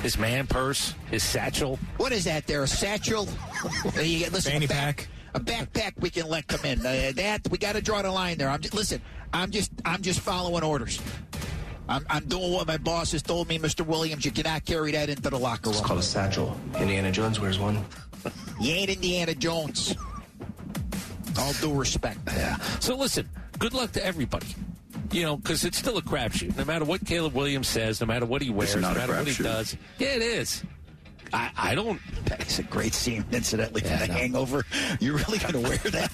His man purse, his satchel. What is that there, a satchel? you get, listen, Fanny a back, pack. A backpack we can let come in. Uh, that, we got to draw the line there. I'm just, listen, I'm just I'm just following orders. I'm, I'm doing what my boss has told me, Mister Williams. You cannot carry that into the locker room. It's called a satchel. Indiana Jones wears one. You ain't Indiana Jones. All due respect. Yeah. So listen, good luck to everybody. You know, because it's still a crapshoot. No matter what Caleb Williams says, no matter what he wears, no matter what he does. Yeah, it is. I, I don't. That's a great scene, incidentally, yeah, from The no. Hangover. You're really going to wear that?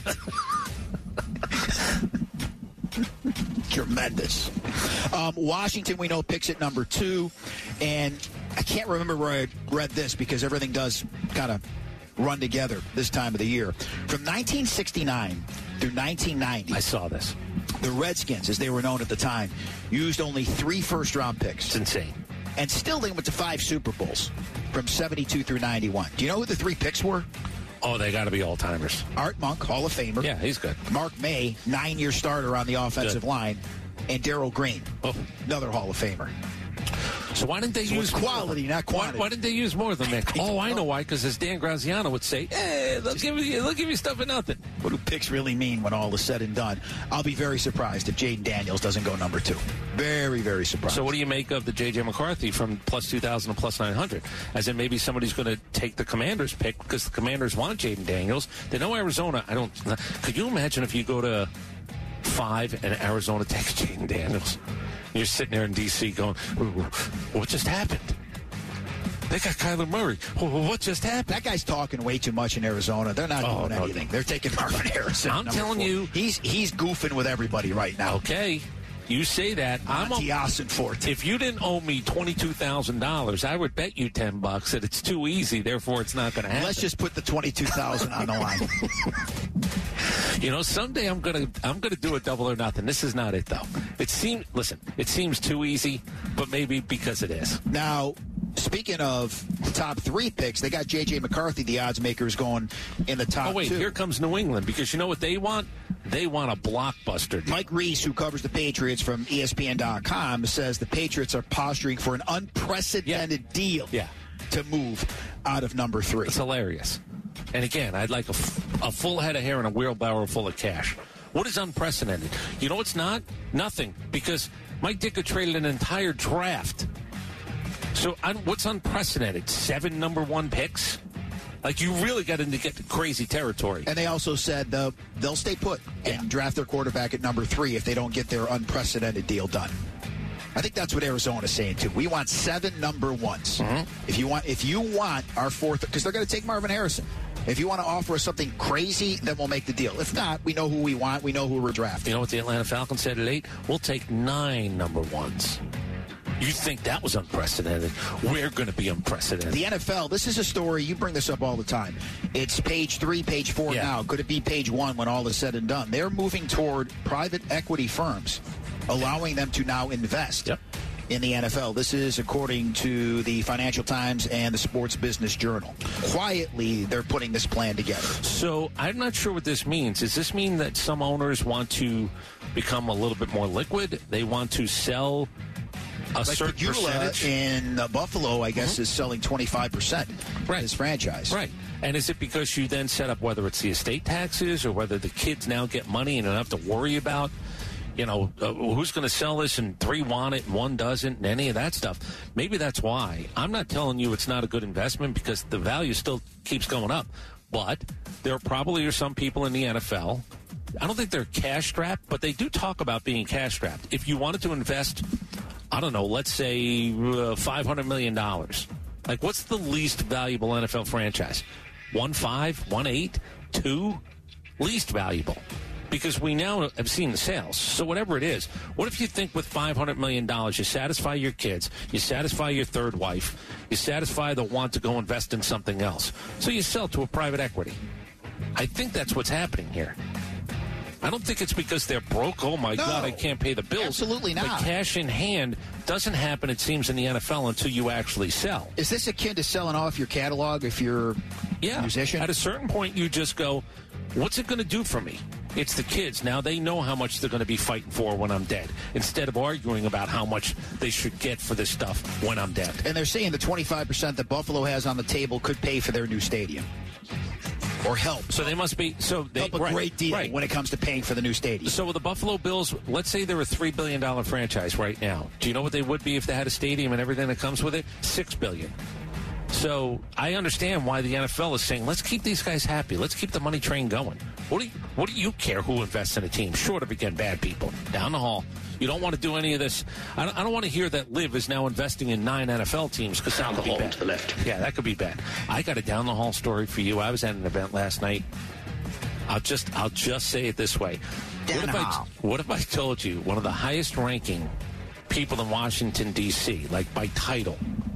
Tremendous. Um, Washington, we know, picks at number two. And I can't remember where I read this because everything does kind of run together this time of the year. From nineteen sixty-nine through nineteen ninety. I saw this. The Redskins, as they were known at the time, used only three first-round picks. It's insane. And still they went to five Super Bowls from seventy-two through ninety-one. Do you know who the three picks were? Oh, they got to be all-timers. Art Monk, Hall of Famer. Yeah, he's good. Mark May, nine-year starter on the offensive Good. line. And Darryl Green, oh. another Hall of Famer. So why didn't they so use quality, not quantity? Why, why didn't they use more of them, Nick? Oh, I know why. Because as Dan Graziano would say, "Hey, they'll give you, they'll give you stuff for nothing." What do picks really mean when all is said and done? I'll be very surprised if Jaden Daniels doesn't go number two. Very, very surprised. So what do you make of the J J McCarthy from plus two thousand and plus nine hundred? As in maybe somebody's going to take the Commanders pick because the Commanders want Jaden Daniels. They know Arizona. I don't. Could you imagine if you go to five and Arizona takes Jaden Daniels? You're sitting there in D C going, what just happened? They got Kyler Murray. What just happened? That guy's talking way too much in Arizona. They're not oh, doing no. anything. They're taking Marvin Harrison. I'm telling four. you. He's he's goofing with everybody right now. Okay. You say that. Monty I'm Ossenfort. If you didn't owe me twenty-two thousand dollars, I would bet you ten bucks that it's too easy, therefore it's not going to happen. Let's just put the twenty-two thousand on the line. You know, someday I'm gonna I'm gonna do a double or nothing. This is not it though. It seems listen, it seems too easy, but maybe because it is. Now, speaking of the top three picks, they got J J McCarthy, the odds makers, going in the top two. Oh wait, two. here comes New England because you know what they want? They want a blockbuster deal. Mike Reese, who covers the Patriots from E S P N dot com, says the Patriots are posturing for an unprecedented yeah. deal yeah. to move out of number three. It's hilarious. And again, I'd like a, f- a full head of hair and a wheelbarrow full of cash. What is unprecedented? You know what's not? Nothing. Because Mike Ditka traded an entire draft. So un- what's unprecedented? Seven number one picks? Like, you really got into get crazy territory. And they also said uh, they'll stay put and yeah. draft their quarterback at number three if they don't get their unprecedented deal done. I think that's what Arizona's saying too. We want seven number ones. Mm-hmm. If you want, if you want our fourth, because they're going to take Marvin Harrison. If you want to offer us something crazy, then we'll make the deal. If not, we know who we want. We know who we're drafting. You know what the Atlanta Falcons said at eight? We'll take nine number ones. You think that was unprecedented? We're going to be unprecedented. The N F L, this is a story, you bring this up all the time. It's page three, page four yeah. now. Could it be page one when all is said and done? They're moving toward private equity firms, allowing them to now invest yep. in the N F L. This is according to the Financial Times and the Sports Business Journal. Quietly, they're putting this plan together. So I'm not sure what this means. Does this mean that some owners want to become a little bit more liquid? They want to sell a like certain Pagula percentage? in uh, Buffalo, I guess, mm-hmm. is selling twenty-five percent right. of his franchise. Right. And is it because you then set up whether it's the estate taxes or whether the kids now get money and don't have to worry about, you know, uh, who's going to sell this and three want it and one doesn't and any of that stuff? Maybe that's why. I'm not telling you it's not a good investment because the value still keeps going up. But there probably are some people in the N F L. I don't think they're cash strapped, but they do talk about being cash strapped. If you wanted to invest, I don't know, let's say uh, five hundred million dollars. Like, what's the least valuable N F L franchise? One five, one eight, two? Least valuable. Because we now have seen the sales. So whatever it is, what if you think with five hundred million dollars you satisfy your kids, you satisfy your third wife, you satisfy the want to go invest in something else. So you sell to a private equity. I think that's what's happening here. I don't think it's because they're broke. Oh, my no, God, I can't pay the bills. Absolutely not. But cash in hand doesn't happen, it seems, in the N F L until you actually sell. Is this akin to selling off your catalog if you're yeah. a musician? At a certain point, you just go, what's it going to do for me? It's the kids. Now they know how much they're going to be fighting for when I'm dead, instead of arguing about how much they should get for this stuff when I'm dead. And they're saying the twenty-five percent that Buffalo has on the table could pay for their new stadium. Or help. So they must be so they help a right, great deal right. when it comes to paying for the new stadium. So with the Buffalo Bills, let's say they're a three billion dollars franchise right now. Do you know what they would be if they had a stadium and everything that comes with it? Six billion dollars. So I understand why the N F L is saying, let's keep these guys happy. Let's keep the money train going. What do you, what do you care who invests in a team? Short of, again, bad people. Down the hall. You don't want to do any of this. I don't, I don't want to hear that Liv is now investing in nine N F L teams because that could be bad. To the left. Yeah, that could be bad. I got a down the hall story for you. I was at an event last night. I'll just I'll just say it this way. What if, I, what if I told you one of the highest ranking people in Washington, D C, like by title,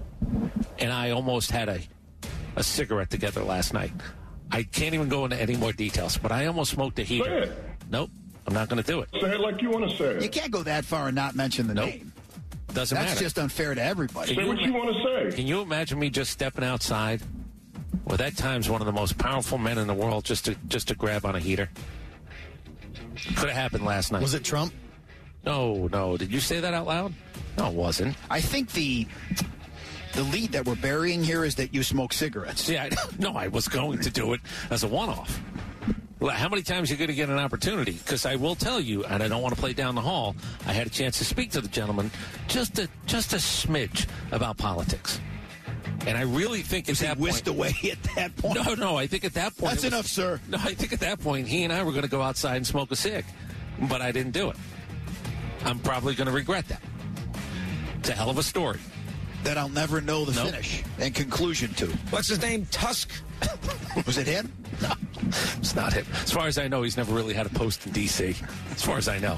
and I almost had a, a cigarette together last night. I can't even go into any more details, but I almost smoked a heater. Say it. Nope, I'm not going to do it. Say it like you want to say it. You can't go that far and not mention the nope. name. Doesn't That's matter. just unfair to everybody. Say you what you want to say. Can you imagine me just stepping outside? Well, that time's one of the most powerful men in the world just to just to grab on a heater. Could have happened last night. Was it Trump? No, no. Did you say that out loud? No, it wasn't. I think the the lead that we're burying here is that you smoke cigarettes. Yeah, no, I was going to do it as a one-off. Well, how many times are you going to get an opportunity? Because I will tell you, and I don't want to play down the hall, I had a chance to speak to the gentleman just a, just a smidge about politics. And I really think at that point... whisked away at that point? No, no, I think at that point... That's was, enough, sir. No, I think at that point, he and I were going to go outside and smoke a cig. But I didn't do it. I'm probably going to regret that. It's a hell of a story. That I'll never know the nope. finish and conclusion to. What's his name? Tusk? Was it him? No, it's not him. As far as I know, he's never really had a post in D C. As far as I know.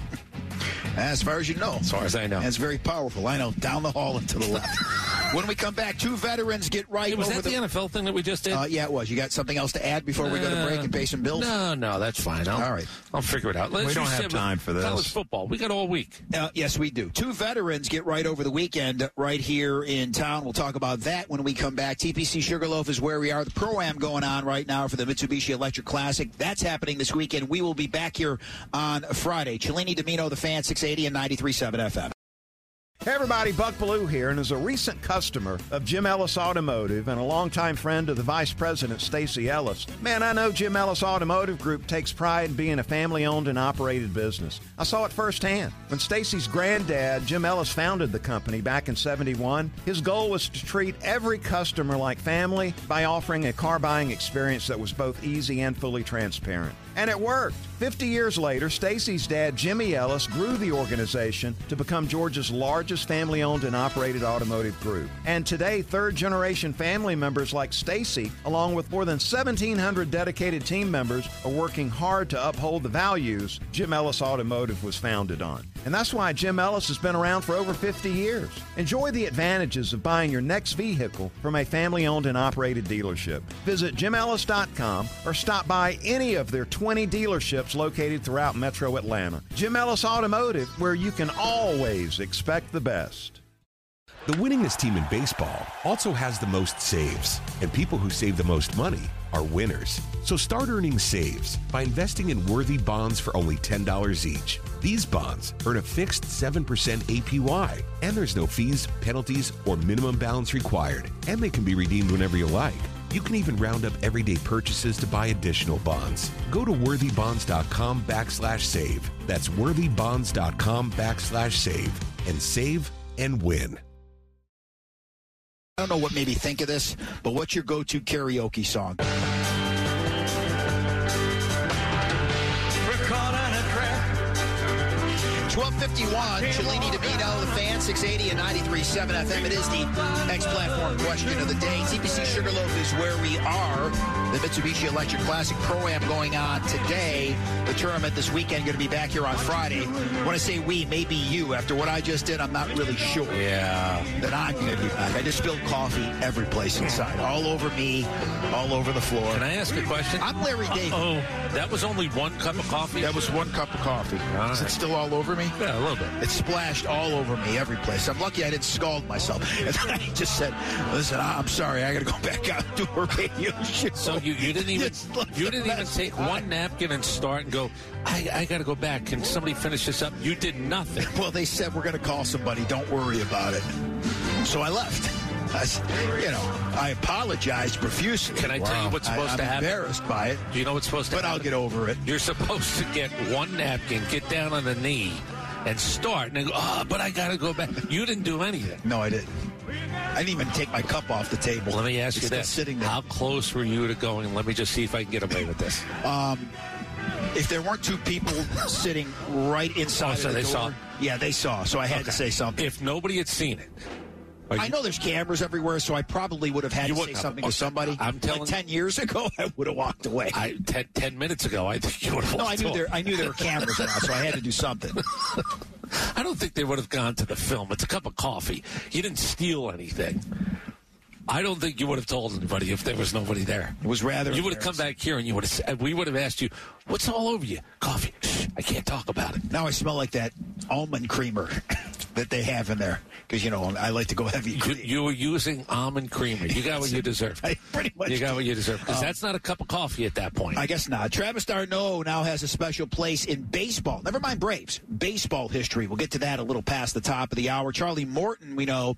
As far as you know. As far as I know. That's very powerful. I know. Down the hall and to the left. When we come back, two veterans get right hey, was over that the, the N F L thing that we just did? Uh, yeah, it was. You got something else to add before uh, we go to break and pay some bills? No, no, that's fine. I'll, all right. I'll figure it out. Let's we don't have time for this. College football. We got all week. Uh, yes, we do. Two veterans get right over the weekend right here in town. We'll talk about that when we come back. T P C Sugarloaf is where we are. The Pro-Am going on right now for the Mitsubishi Electric Classic. That's happening this weekend. We will be back here on Friday. Cellini Domino, the Fan, six eighty and ninety-three point seven F M. Hey everybody, Buck Ballou here, and as a recent customer of Jim Ellis Automotive and a longtime friend of the Vice President, Stacey Ellis, man, I know Jim Ellis Automotive Group takes pride in being a family-owned and operated business. I saw it firsthand. When Stacey's granddad, Jim Ellis, founded the company back in seventy-one, his goal was to treat every customer like family by offering a car buying experience that was both easy and fully transparent. And it worked. Fifty years later, Stacey's dad, Jimmy Ellis, grew the organization to become Georgia's largest family-owned and operated automotive group. And today, third-generation family members like Stacey, along with more than seventeen hundred dedicated team members, are working hard to uphold the values Jim Ellis Automotive was founded on. And that's why Jim Ellis has been around for over fifty years. Enjoy the advantages of buying your next vehicle from a family-owned and operated dealership. Visit jim ellis dot com or stop by any of their twenty dealerships located throughout Metro Atlanta. Jim Ellis Automotive, where you can always expect the best. The winningest team in baseball also has the most saves, and people who save the most money are winners. So start earning saves by investing in worthy bonds for only ten dollars each. These bonds earn a fixed seven percent A P Y, and there's no fees, penalties, or minimum balance required, and they can be redeemed whenever you like. You can even round up everyday purchases to buy additional bonds. Go to worthybonds.com backslash save. That's worthybonds.com backslash save and save and win. I don't know what made me think of this, but what's your go-to karaoke song? twelve fifty-one, Cellini Domino, the Fan, six eighty and ninety-three point seven F M. It is the X-Platform question of the day. T P C Sugarloaf is where we are. The Mitsubishi Electric Classic Pro-Am going on today. The tournament this weekend going to be back here on Friday. When I say we, maybe you. After what I just did, I'm not really sure. Yeah. That I'm going to be back. I just spilled coffee every place inside. All over me, all over the floor. Can I ask a question? I'm Larry David. Oh, that was only one cup of coffee? That was one cup of coffee. All Is right. it still all over me? Yeah, a little bit. It splashed all over me, every place. I'm lucky I didn't scald myself. And then I just said, listen, I'm sorry, I got to go back out and do a radio show. So you, you didn't even you didn't even take one napkin and start and go, I, I got to go back. Can somebody finish this up? You did nothing. Well, they said, we're going to call somebody. Don't worry about it. So I left. I, you know, I apologized profusely. Can I wow. tell you what's supposed I, to I'm happen? I'm embarrassed by it. Do you know what's supposed to but happen? But I'll get over it. You're supposed to get one napkin, get down on the knee, and start. And then go, oh, but I got to go back. You didn't do anything. No, I didn't. I didn't even take my cup off the table. Let me ask it's you this. Sitting there. How close were you to going? Let me just see if I can get away with this. Um... If there weren't two people sitting right inside oh, so of the they door, saw. Yeah, they saw. So I had okay. to say something. If nobody had seen it, you, I know there's cameras everywhere, so I probably would have had to say something okay. to somebody. I'm telling like ten years ago, I would have walked away. I, ten, ten minutes ago, I think you would have walked away. No, I knew away. there. I knew there were cameras around, so I had to do something. I don't think they would have gone to the film. It's a cup of coffee. You didn't steal anything. I don't think you would have told anybody if there was nobody there. It was rather. You would have come back here and you would have. We would have asked you, "What's all over you?" Coffee. Shh, I can't talk about it. Now I smell like that almond creamer that they have in there because you know I like to go heavy. You, you were using almond creamer. You got what you deserve. I pretty much. You got what you deserve because um, that's not a cup of coffee at that point. I guess not. Travis d'Arnaud now has a special place in baseball. Never mind Braves. Baseball history. We'll get to that a little past the top of the hour. Charlie Morton, we know,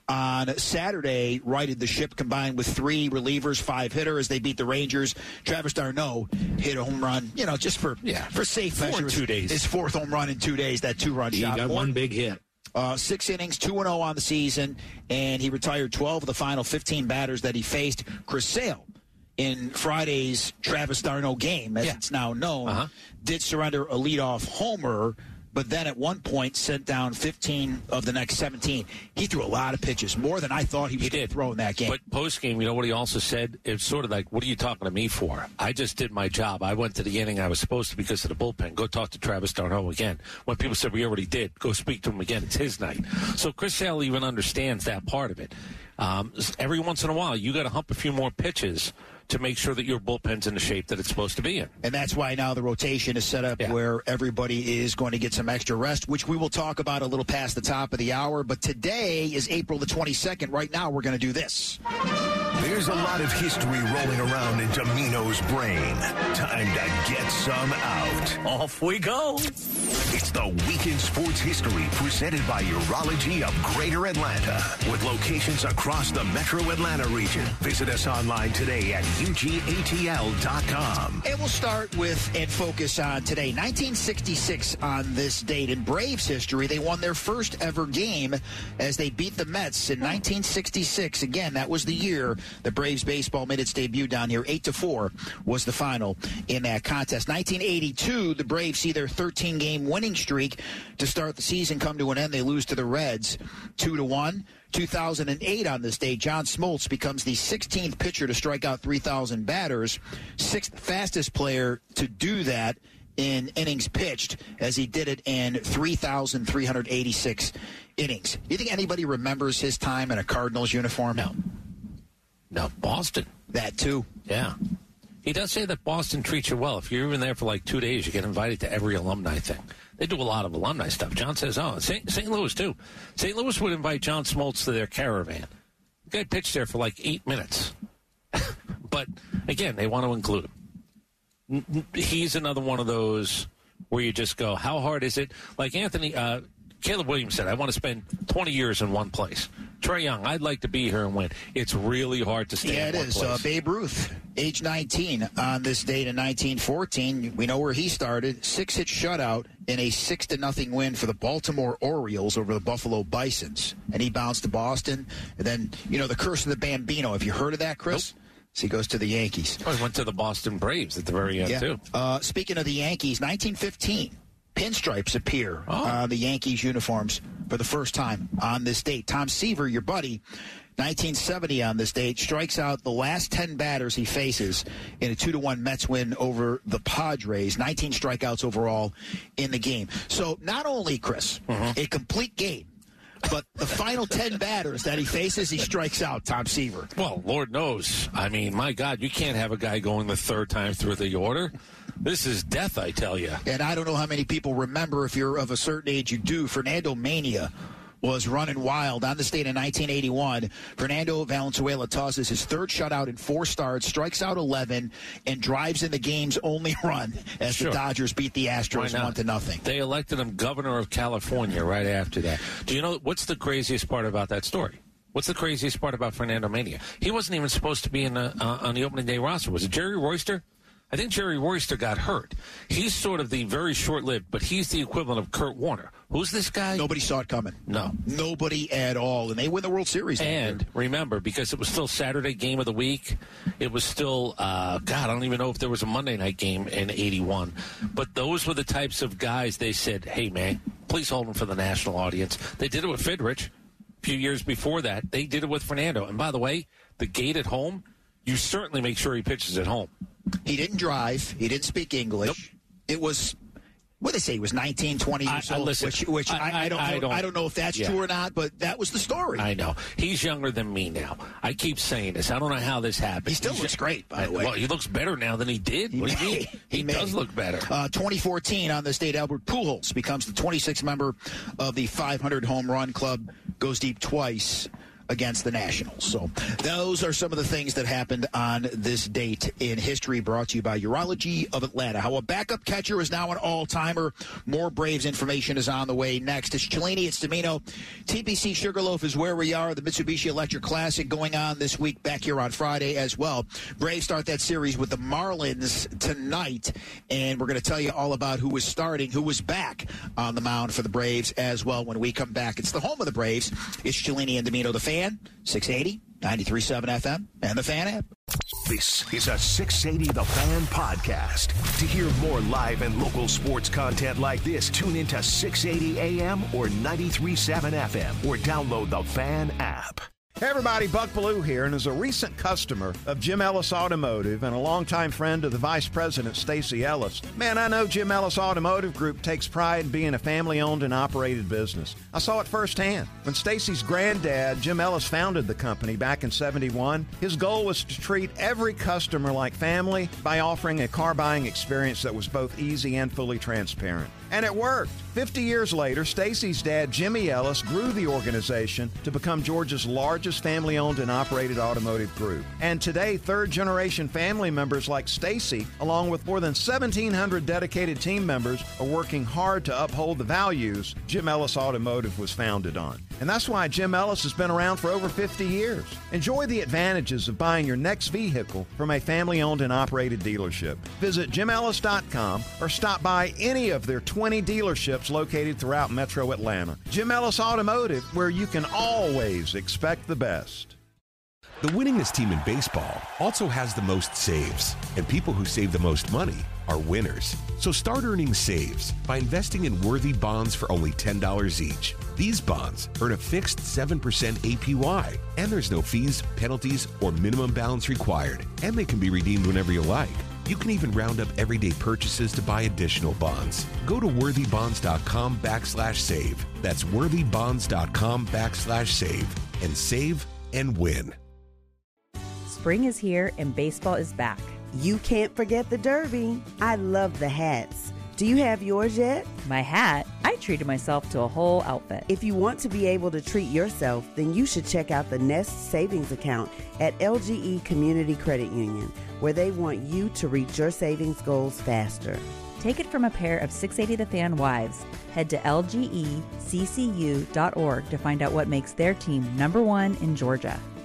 on Saturday righted the ship, combined with three relievers, five hitter as they beat the Rangers. Travis d'Arnaud hit a home run, you know, just for yeah. for safe Four measures. In two days. His fourth home run in two days. That two-run he shot. He got Morton, one big hit. Uh, six innings, two and oh on the season, and he retired twelve of the final fifteen batters that he faced. Chris Sale, in Friday's Travis d'Arnaud game, as yeah. it's now known, uh-huh. did surrender a leadoff homer, but then at one point sent down fifteen of the next seventeen. He threw a lot of pitches, more than I thought he was going to throw in that game. But post-game, you know what he also said? It's sort of like, what are you talking to me for? I just did my job. I went to the inning I was supposed to because of the bullpen. Go talk to Travis d'Arnaud again. When people said we already did, go speak to him again. It's his night. So Chris Sale even understands that part of it. Um, every once in a while, you got to hump a few more pitches to make sure that your bullpen's in the shape that it's supposed to be in. And that's why now the rotation is set up yeah. where everybody is going to get some extra rest, which we will talk about a little past the top of the hour. But today is April the twenty-second. Right now, we're going to do this. There's a lot of history rolling around in Domino's brain. Time to get some out. Off we go. It's the Weekend Sports History presented by Urology of Greater Atlanta with locations across the Metro Atlanta region. Visit us online today at U G A T L dot com. And we'll start with and focus on today. nineteen sixty-six on this date in Braves history. They won their first ever game as they beat the Mets in nineteen sixty-six. Again, that was the year the Braves baseball made its debut down here. Eight to four was the final in that contest. nineteen eighty-two, the Braves see their thirteen-game winning streak to start the season come to an end. They lose to the Reds two to one. two thousand eight on this day, John Smoltz becomes the sixteenth pitcher to strike out three thousand batters, sixth fastest player to do that in innings pitched, as he did it in three thousand three hundred eighty-six innings. Do you think anybody remembers his time in a Cardinals uniform? No. No, Boston. That, too. Yeah. He does say that Boston treats you well. If you're even there for like two days, you get invited to every alumni thing. They do a lot of alumni stuff. John says, oh, Saint Saint Louis, too. Saint Louis would invite John Smoltz to their caravan. The guy pitched there for like eight minutes. But, again, they want to include him. He's another one of those where you just go, how hard is it? Like Anthony, uh, Caleb Williams said, I want to spend twenty years in one place. Trae Young, I'd like to be here and win. It's really hard to stay yeah, in it one is. place. Uh, Babe Ruth, age nineteen, on this date in nineteen fourteen. We know where he started. Six-hit shutout in a six to nothing win for the Baltimore Orioles over the Buffalo Bisons. And he bounced to Boston. And then, you know, the curse of the Bambino. Have you heard of that, Chris? Nope. So he goes to the Yankees. Oh, he went to the Boston Braves at the very end, yeah. too. Uh, speaking of the Yankees, nineteen fifteen. Pinstripes appear oh. on the Yankees uniforms for the first time on this date. Tom Seaver, your buddy, nineteen seventy on this date, strikes out the last ten batters he faces in a two to one Mets win over the Padres. nineteen strikeouts overall in the game. So not only, Chris, mm-hmm. a complete game, but the final ten batters that he faces, he strikes out, Tom Seaver. Well, Lord knows. I mean, my God, you can't have a guy going the third time through the order. This is death, I tell you. And I don't know how many people remember, if you're of a certain age, you do. Fernando Mania was running wild on the state in nineteen eighty-one. Fernando Valenzuela tosses his third shutout in four starts, strikes out eleven, and drives in the game's only run as sure. the Dodgers beat the Astros one to nothing. They elected him governor of California right after that. Do you know what's the craziest part about that story? What's the craziest part about Fernando Mania? He wasn't even supposed to be in the, uh, on the opening day roster. Was it Jerry Royster? I think Jerry Royster got hurt. He's sort of the very short-lived, but he's the equivalent of Kurt Warner. Who's this guy? Nobody saw it coming. No. Nobody at all. And they win the World Series. And remember, because it was still Saturday game of the week, it was still, uh, God, I don't even know if there was a Monday night game in eighty-one. But those were the types of guys they said, hey, man, please hold them for the national audience. They did it with Fidrich a few years before that. They did it with Fernando. And by the way, the gate at home, you certainly make sure he pitches at home. He didn't drive. He didn't speak English. Nope. It was, what did they say? He was nineteen, twenty years I, old. Listen, which, which I, I, I, don't, I, don't, I don't know if that's yeah. true or not, but that was the story. I know. He's younger than me now. I keep saying this. I don't know how this happened. He still He's looks great, by the way. Well, he looks better now than he did. What do you mean? He, he does look better. Uh, twenty fourteen on this date, Albert Pujols becomes the twenty-sixth member of the five hundred home run club, goes deep twice against the Nationals. So those are some of the things that happened on this date in history, brought to you by Urology of Atlanta. How a backup catcher is now an all-timer. More Braves information is on the way next. It's Cellini, it's Domino. T P C Sugarloaf is where we are. The Mitsubishi Electric Classic going on this week back here on Friday as well. Braves start that series with the Marlins tonight, and we're going to tell you all about who was starting, who was back on the mound for the Braves as well when we come back. It's the home of the Braves. It's Cellini and Domino, the Fan. six eighty, ninety-three point seven F M, and the Fan app. This is a six eighty The Fan podcast. To hear more live and local sports content like this, tune into six eighty A M or ninety-three point seven F M, or download the Fan app. Hey everybody, Buck Bellew here, and as a recent customer of Jim Ellis Automotive and a longtime friend of the Vice President, Stacey Ellis, man, I know Jim Ellis Automotive Group takes pride in being a family-owned and operated business. I saw it firsthand. When Stacey's granddad, Jim Ellis, founded the company back in seventy-one, his goal was to treat every customer like family by offering a car buying experience that was both easy and fully transparent. And it worked. Fifty years later, Stacey's dad, Jimmy Ellis, grew the organization to become Georgia's largest family-owned and operated automotive group. And today, third-generation family members like Stacey, along with more than seventeen hundred dedicated team members, are working hard to uphold the values Jim Ellis Automotive was founded on. And that's why Jim Ellis has been around for over fifty years. Enjoy the advantages of buying your next vehicle from a family-owned and operated dealership. Visit jim ellis dot com or stop by any of their twenty dealerships located throughout Metro Atlanta. Jim Ellis Automotive, where you can always expect the best. The winningest team in baseball also has the most saves, and people who save the most money are winners. So start earning saves by investing in worthy bonds for only ten dollars each. These bonds earn a fixed seven percent A P Y, and there's no fees, penalties, or minimum balance required, and they can be redeemed whenever you like. You can even round up everyday purchases to buy additional bonds. Go to worthybonds.com backslash save. That's worthybonds.com backslash save. And save and win. Spring is here and baseball is back. You can't forget the Derby. I love the hats. Do you have yours yet? My hat? I treated myself to a whole outfit. If you want to be able to treat yourself, then you should check out the Nest Savings Account at L G E Community Credit Union, where they want you to reach your savings goals faster. Take it from a pair of six eighty The Fan wives. Head to L G E C C U dot org to find out what makes their team number one in Georgia.